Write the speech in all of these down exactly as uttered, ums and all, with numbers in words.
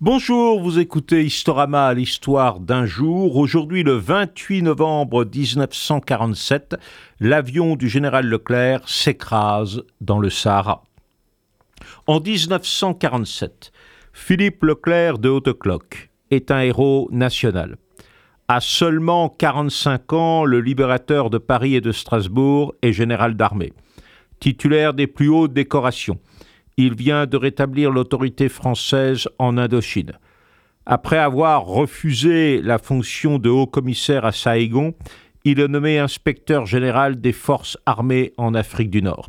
Bonjour, vous écoutez Historama, l'histoire d'un jour. Aujourd'hui, le vingt-huit novembre dix-neuf cent quarante-sept, l'avion du général Leclerc s'écrase dans le Sahara. En dix-neuf cent quarante-sept, Philippe Leclerc de Hautecloque est un héros national. À seulement quarante-cinq ans, le libérateur de Paris et de Strasbourg est général d'armée. Titulaire des plus hautes décorations, il vient de rétablir l'autorité française en Indochine. Après avoir refusé la fonction de haut-commissaire à Saïgon, il est nommé inspecteur général des forces armées en Afrique du Nord.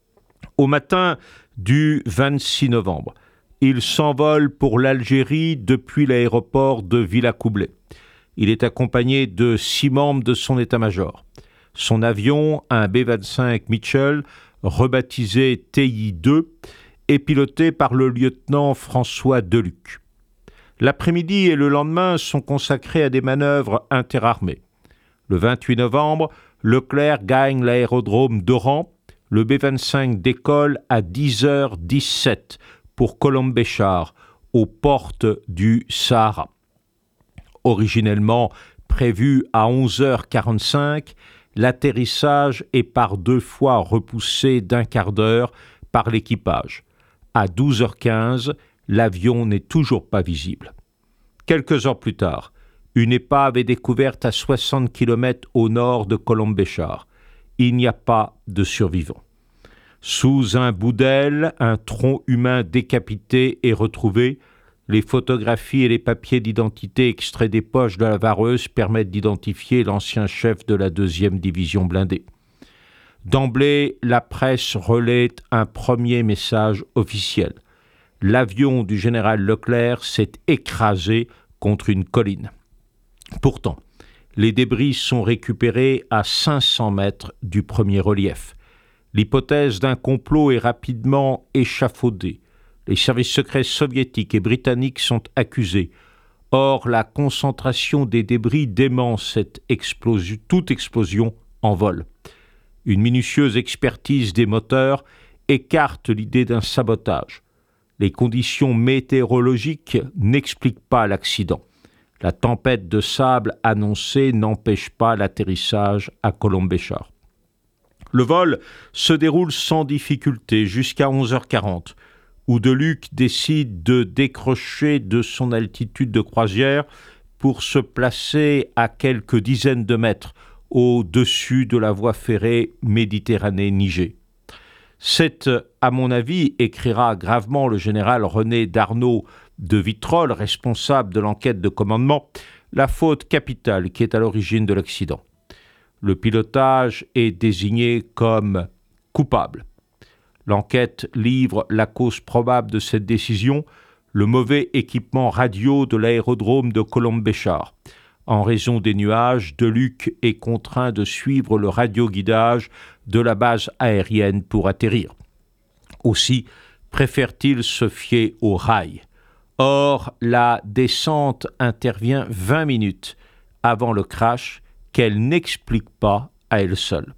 Au matin du vingt-six novembre, il s'envole pour l'Algérie depuis l'aéroport de Villacoublay. Il est accompagné de six membres de son état-major. Son avion, un B vingt-cinq Mitchell, rebaptisé T I deux, est piloté par le lieutenant François Deluc. L'après-midi et le lendemain sont consacrés à des manœuvres interarmées. Le vingt-huit novembre, Leclerc gagne l'aérodrome d'Oran. Le B vingt-cinq décolle à dix heures dix-sept pour Colombéchar, aux portes du Sahara. Originellement prévu à onze heures quarante-cinq, l'atterrissage est par deux fois repoussé d'un quart d'heure par l'équipage. À douze heures quinze, l'avion n'est toujours pas visible. Quelques heures plus tard, une épave est découverte à soixante kilomètres au nord de Colombéchar. Il n'y a pas de survivants. Sous un bout d'aile, un tronc humain décapité est retrouvé. Les photographies et les papiers d'identité extraits des poches de la vareuse permettent d'identifier l'ancien chef de la deuxième division blindée. D'emblée, la presse relaie un premier message officiel. L'avion du général Leclerc s'est écrasé contre une colline. Pourtant, les débris sont récupérés à cinq cents mètres du premier relief. L'hypothèse d'un complot est rapidement échafaudée. Les services secrets soviétiques et britanniques sont accusés. Or, la concentration des débris dément cette explosion, toute explosion en vol. Une minutieuse expertise des moteurs écarte l'idée d'un sabotage. Les conditions météorologiques n'expliquent pas l'accident. La tempête de sable annoncée n'empêche pas l'atterrissage à Colombéchar. Le vol se déroule sans difficulté jusqu'à onze heures quarante, où Deluc décide de décrocher de son altitude de croisière pour se placer à quelques dizaines de mètres au-dessus de la voie ferrée Méditerranée-Niger. C'est, à mon avis, écrira gravement le général René Darnaud de Vitrolles, responsable de l'enquête de commandement, la faute capitale qui est à l'origine de l'accident. Le pilotage est désigné comme coupable. L'enquête livre la cause probable de cette décision, le mauvais équipement radio de l'aérodrome de Colombéchar. En raison des nuages, Deluc est contraint de suivre le radioguidage de la base aérienne pour atterrir. Aussi préfère-t-il se fier aux rails. Or, la descente intervient vingt minutes avant le crash qu'elle n'explique pas à elle seule.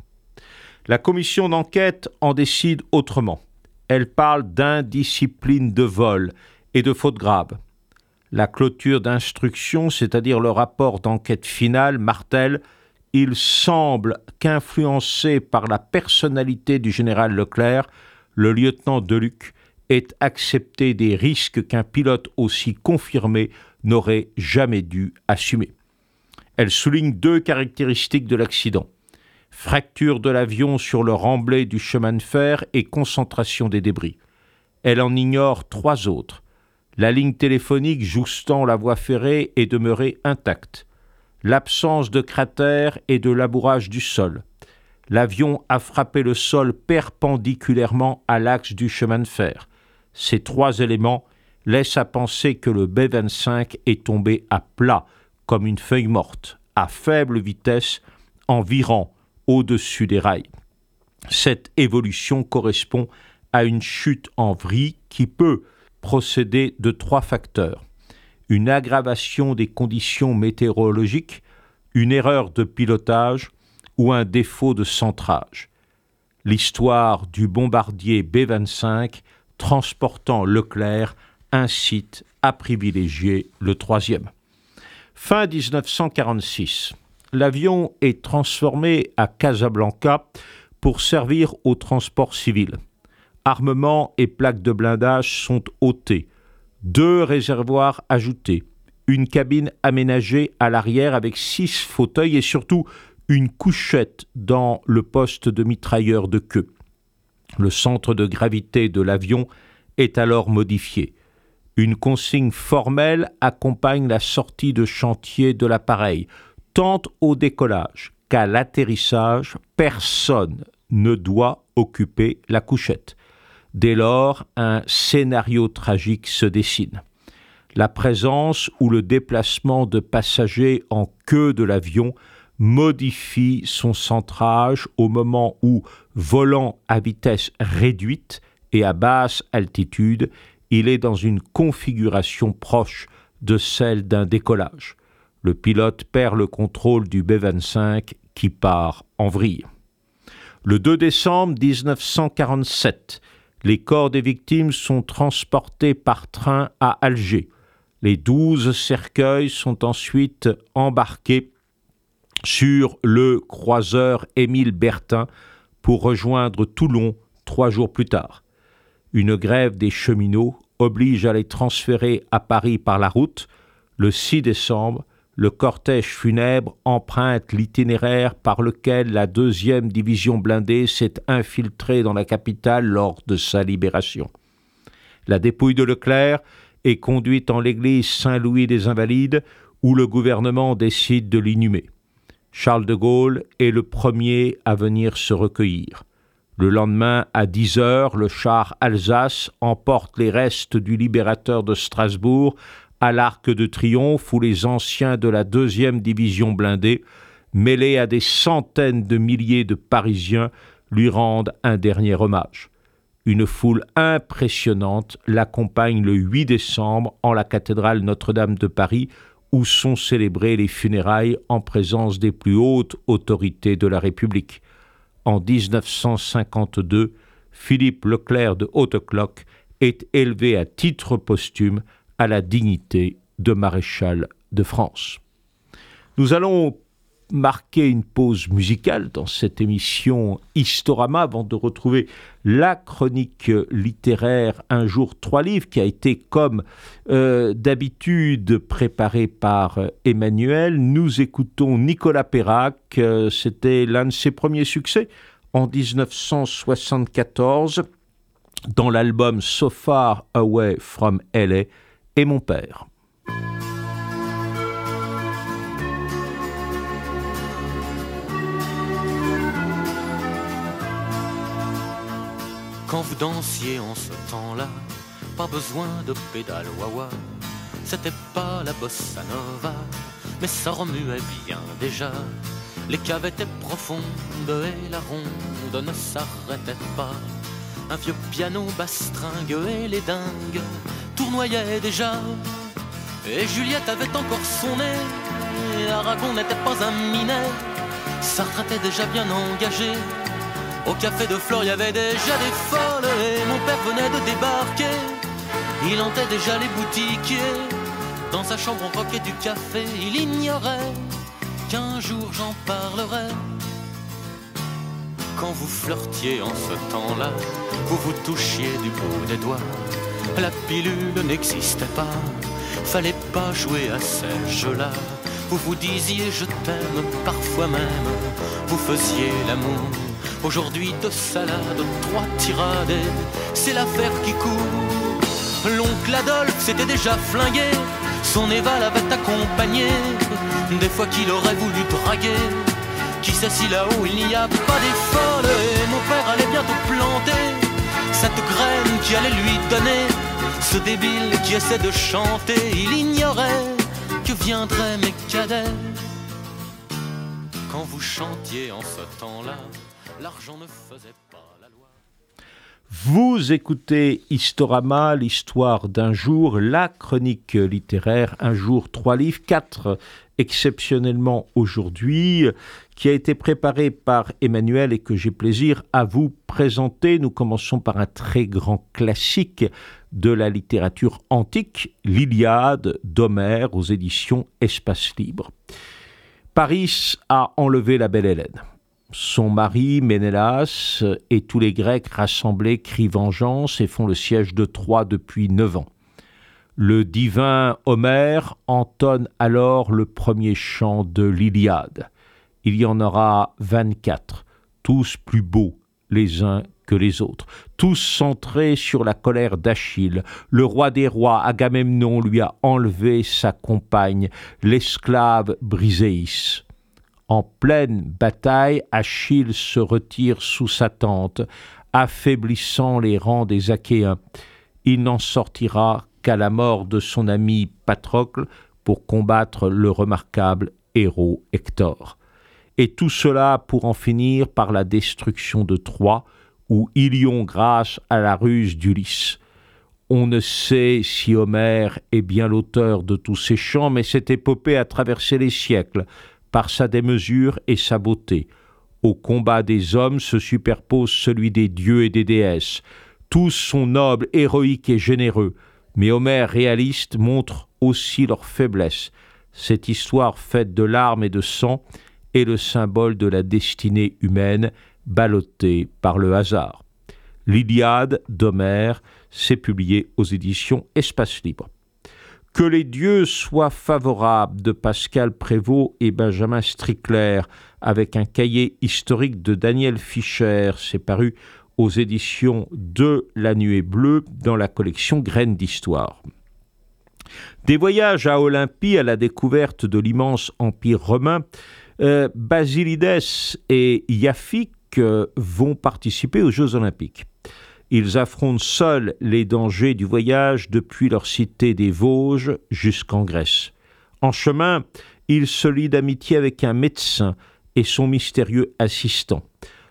La commission d'enquête en décide autrement. Elle parle d'indiscipline de vol et de faute grave. La clôture d'instruction, c'est-à-dire le rapport d'enquête final, martèle « Il semble qu'influencé par la personnalité du général Leclerc, le lieutenant Deluc ait accepté des risques qu'un pilote aussi confirmé n'aurait jamais dû assumer. » Elle souligne deux caractéristiques de l'accident. Fracture de l'avion sur le remblai du chemin de fer et concentration des débris. Elle en ignore trois autres. La ligne téléphonique jouxtant la voie ferrée est demeurée intacte. L'absence de cratère et de labourage du sol. L'avion a frappé le sol perpendiculairement à l'axe du chemin de fer. Ces trois éléments laissent à penser que le B vingt-cinq est tombé à plat, comme une feuille morte, à faible vitesse, en virant au-dessus des rails. Cette évolution correspond à une chute en vrille qui peut procéder de trois facteurs. Une aggravation des conditions météorologiques, une erreur de pilotage ou un défaut de centrage. L'histoire du bombardier B vingt-cinq transportant Leclerc incite à privilégier le troisième. Fin dix-neuf cent quarante-six, l'avion est transformé à Casablanca pour servir au transport civil. Armement et plaques de blindage sont ôtés, deux réservoirs ajoutés, une cabine aménagée à l'arrière avec six fauteuils et surtout une couchette dans le poste de mitrailleur de queue. Le centre de gravité de l'avion est alors modifié. Une consigne formelle accompagne la sortie de chantier de l'appareil, tant au décollage qu'à l'atterrissage, personne ne doit occuper la couchette. Dès lors, un scénario tragique se dessine. La présence ou le déplacement de passagers en queue de l'avion modifie son centrage au moment où, volant à vitesse réduite et à basse altitude, il est dans une configuration proche de celle d'un décollage. Le pilote perd le contrôle du B vingt-cinq qui part en vrille. Le deux décembre dix-neuf cent quarante-sept, les corps des victimes sont transportés par train à Alger. Les douze cercueils sont ensuite embarqués sur le croiseur Émile Bertin pour rejoindre Toulon trois jours plus tard. Une grève des cheminots oblige à les transférer à Paris par la route. Le six décembre, le cortège funèbre emprunte l'itinéraire par lequel la deuxième division blindée s'est infiltrée dans la capitale lors de sa libération. La dépouille de Leclerc est conduite en l'église Saint-Louis des Invalides où le gouvernement décide de l'inhumer. Charles de Gaulle est le premier à venir se recueillir. Le lendemain, à dix heures, le char Alsace emporte les restes du libérateur de Strasbourg à l'Arc de Triomphe où les anciens de la deuxième division blindée, mêlés à des centaines de milliers de Parisiens, lui rendent un dernier hommage. Une foule impressionnante l'accompagne le huit décembre en la cathédrale Notre-Dame de Paris où sont célébrées les funérailles en présence des plus hautes autorités de la République. En dix-neuf cent cinquante-deux, Philippe Leclerc de Hautecloque est élevé à titre posthume à la dignité de maréchal de France. Nous allons marquer une pause musicale dans cette émission Historama avant de retrouver la chronique littéraire Un jour, trois livres qui a été comme euh, d'habitude préparée par euh, Emmanuel. Nous écoutons Nicolas Perrac, euh, c'était l'un de ses premiers succès en dix-neuf cent soixante-quatorze dans l'album So Far Away from L A et mon père. Quand vous dansiez en ce temps-là, pas besoin de pédale wah-wah. C'était pas la bossa nova, mais ça remuait bien déjà. Les caves étaient profondes et la ronde ne s'arrêtait pas. Un vieux piano bastringue et les dingues tournoyaient déjà. Et Juliette avait encore son nez, Aragon n'était pas un minet. Sartre était déjà bien engagé. Au café de Flore, il y avait déjà des folles et mon père venait de débarquer. Il hantait déjà les boutiquiers. Dans sa chambre, on croquait du café. Il ignorait qu'un jour j'en parlerai. Quand vous flirtiez en ce temps-là, vous vous touchiez du bout des doigts. La pilule n'existait pas, fallait pas jouer à ces jeux-là. Vous vous disiez je t'aime, parfois même vous faisiez l'amour. Aujourd'hui deux salades, trois tirades, c'est l'affaire qui court. L'oncle Adolphe s'était déjà flingué, son Eva l'avait accompagné. Des fois qu'il aurait voulu draguer, qui sait si là-haut il n'y a pas des folles. Et mon père allait bientôt planter cette graine qui allait lui donner ce débile qui essaie de chanter. Il ignorait que viendraient mes cadets. Quand vous chantiez en ce temps-là, l'argent ne faisait pas la loi. Vous écoutez Historama, l'histoire d'un jour, la chronique littéraire Un jour, trois livres, quatre exceptionnellement aujourd'hui, qui a été préparé par Emmanuel et que j'ai plaisir à vous présenter. Nous commençons par un très grand classique de la littérature antique, l'Iliade d'Homère aux éditions Espace Libre. Paris a enlevé la belle Hélène. Son mari, Ménélas, et tous les Grecs rassemblés crient vengeance et font le siège de Troie depuis neuf ans. Le divin Homère entonne alors le premier chant de l'Iliade. Il y en aura vingt-quatre, tous plus beaux les uns que les autres, tous centrés sur la colère d'Achille. Le roi des rois, Agamemnon, lui a enlevé sa compagne, l'esclave Briséis. En pleine bataille, Achille se retire sous sa tente, affaiblissant les rangs des Achéens. Il n'en sortira qu'à la mort de son ami Patrocle pour combattre le remarquable héros Hector. Et tout cela pour en finir par la destruction de Troie, où Ilion grâce à la ruse d'Ulysse. On ne sait si Homère est bien l'auteur de tous ces chants, mais cette épopée a traversé les siècles par sa démesure et sa beauté. Au combat des hommes se superpose celui des dieux et des déesses. Tous sont nobles, héroïques et généreux, mais Homère réaliste montre aussi leur faiblesse. Cette histoire faite de larmes et de sang est le symbole de la destinée humaine ballottée par le hasard. L'Iliade d'Homère s'est publiée aux éditions Espace Libre. Que les dieux soient favorables de Pascal Prévost et Benjamin Strickler avec un cahier historique de Daniel Fischer, c'est paru aux éditions de La Nuée Bleue dans la collection Graines d'Histoire. Des voyages à Olympie à la découverte de l'immense empire romain, euh, Basilides et Iaphique euh, vont participer aux Jeux olympiques. Ils affrontent seuls les dangers du voyage depuis leur cité des Vosges jusqu'en Grèce. En chemin, ils se lient d'amitié avec un médecin et son mystérieux assistant.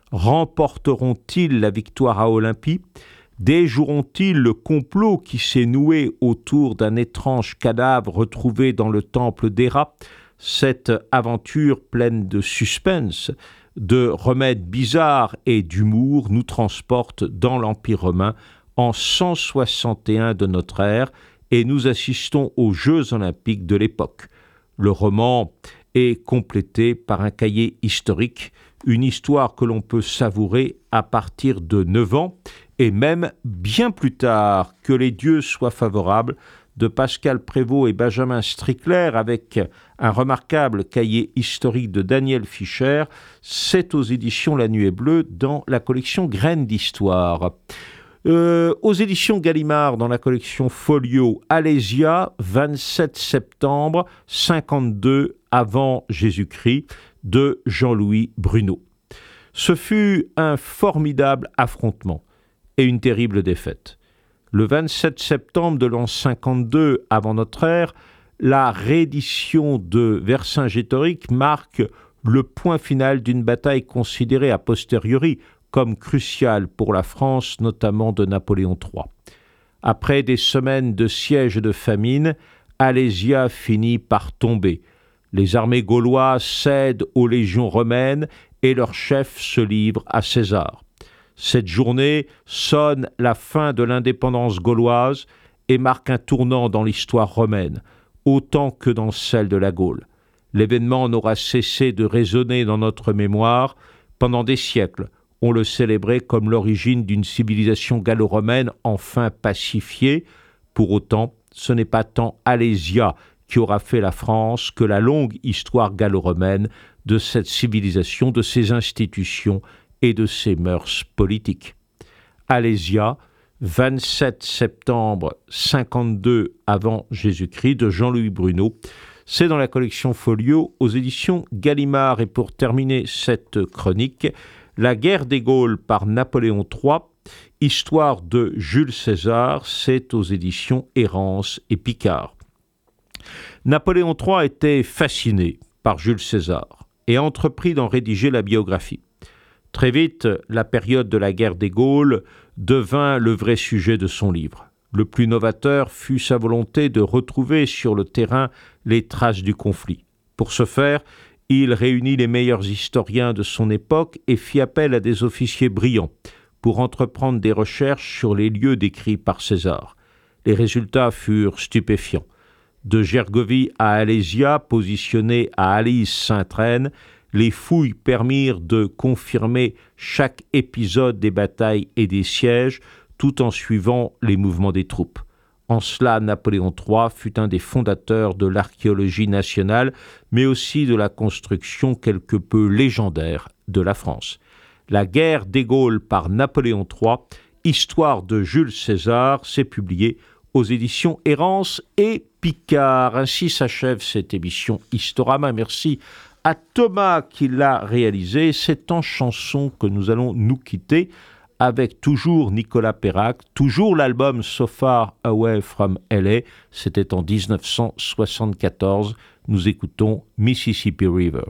Remporteront-ils la victoire à Olympie ? Déjoueront-ils le complot qui s'est noué autour d'un étrange cadavre retrouvé dans le temple d'Héra ? Cette aventure pleine de suspense, de remèdes bizarres et d'humour nous transporte dans l'Empire romain en cent soixante et un de notre ère et nous assistons aux Jeux olympiques de l'époque. Le roman est complété par un cahier historique, une histoire que l'on peut savourer à partir de neuf ans et même bien plus tard. Que les dieux soient favorables, de Pascal Prévost et Benjamin Strickler avec un remarquable cahier historique de Daniel Fischer, c'est aux éditions La Nuée Bleue dans la collection Graines d'Histoire. Euh, aux éditions Gallimard dans la collection Folio, Alésia, vingt-sept septembre cinquante-deux avant Jésus-Christ, de Jean-Louis Bruno. Ce fut un formidable affrontement et une terrible défaite. Le vingt-sept septembre de l'an cinquante-deux avant notre ère, la reddition de Vercingétorix marque le point final d'une bataille considérée a posteriori comme cruciale pour la France, notamment de Napoléon trois. Après des semaines de siège et de famine, Alésia finit par tomber. Les armées gauloises cèdent aux légions romaines et leur chef se livre à César. Cette journée sonne la fin de l'indépendance gauloise et marque un tournant dans l'histoire romaine, autant que dans celle de la Gaule. L'événement n'aura cessé de résonner dans notre mémoire. Pendant des siècles, on le célébrait comme l'origine d'une civilisation gallo-romaine enfin pacifiée. Pour autant, ce n'est pas tant Alésia qui aura fait la France que la longue histoire gallo-romaine de cette civilisation, de ses institutions et de ses mœurs politiques. Alésia, vingt-sept septembre cinquante-deux avant Jésus-Christ, de Jean-Louis Bruno. C'est dans la collection Folio aux éditions Gallimard. Et pour terminer cette chronique, La guerre des Gaules par Napoléon trois, histoire de Jules César, c'est aux éditions Errance et Picard. Napoléon trois était fasciné par Jules César et entreprit d'en rédiger la biographie. Très vite, la période de la guerre des Gaules devint le vrai sujet de son livre. Le plus novateur fut sa volonté de retrouver sur le terrain les traces du conflit. Pour ce faire, il réunit les meilleurs historiens de son époque et fit appel à des officiers brillants pour entreprendre des recherches sur les lieux décrits par César. Les résultats furent stupéfiants. De Gergovie à Alésia, positionné à Alise-Sainte-Reine, les fouilles permirent de confirmer chaque épisode des batailles et des sièges, tout en suivant les mouvements des troupes. En cela, Napoléon trois fut un des fondateurs de l'archéologie nationale, mais aussi de la construction quelque peu légendaire de la France. La guerre des Gaules par Napoléon trois, histoire de Jules César, s'est publiée aux éditions Errance et Picard. Ainsi s'achève cette émission Historama. Merci à Thomas qui l'a réalisé. C'est en chanson que nous allons nous quitter avec toujours Nicolas Perrac, toujours l'album So Far Away from L A. C'était en dix-neuf cent soixante-quatorze. Nous écoutons Mississippi River.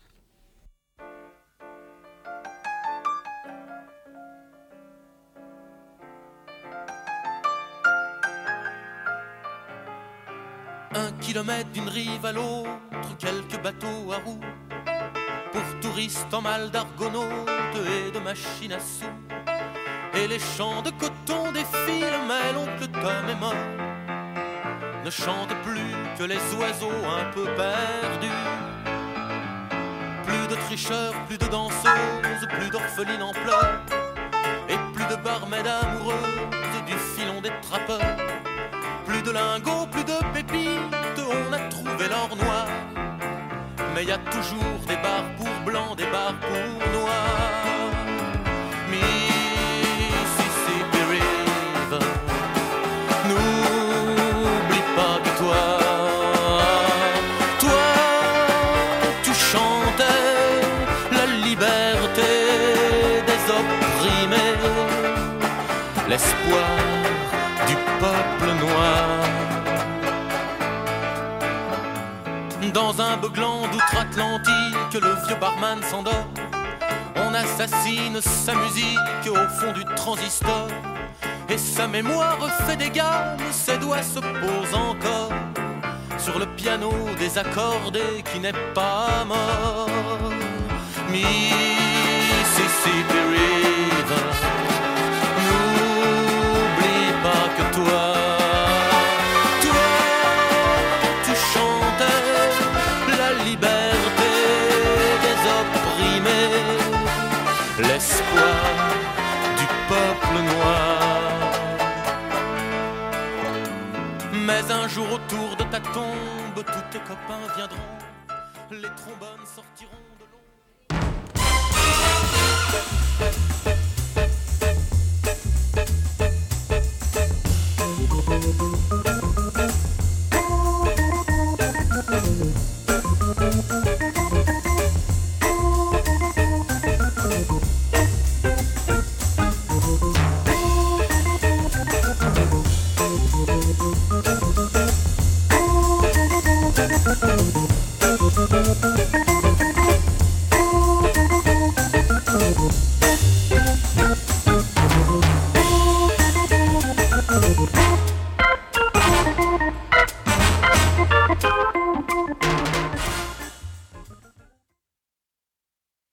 Un kilomètre d'une rive à l'autre, quelques bateaux à roues, pour touristes en mal d'argonautes et de machines à sous. Et les champs de coton défilent, mais l'oncle Tom est mort, ne chante plus que les oiseaux un peu perdus. Plus de tricheurs, plus de danseuses, plus d'orphelines en pleurs, et plus de barmaids amoureuses du filon des trappeurs. Plus de lingots, plus de pépites, on a trouvé l'or noir. Mais y a toujours des bars pour blancs, des bars pour noirs. Mississippi River, n'oublie pas que toi, toi, tu chantais la liberté des opprimés, l'espoir du peuple noir. Dans un beuglant d'outre-Atlantique, le vieux barman s'endort. On assassine sa musique au fond du transistor. Et sa mémoire fait des gammes, ses doigts se posent encore sur le piano désaccordé qui n'est pas mort. Mississippi River, n'oublie pas que toi, toi, tu chantais la liberté des opprimés, l'espoir du peuple noir. Mais un jour autour de ta tombe, tous tes copains viendront, les trombones sortiront de l'eau. Thank you.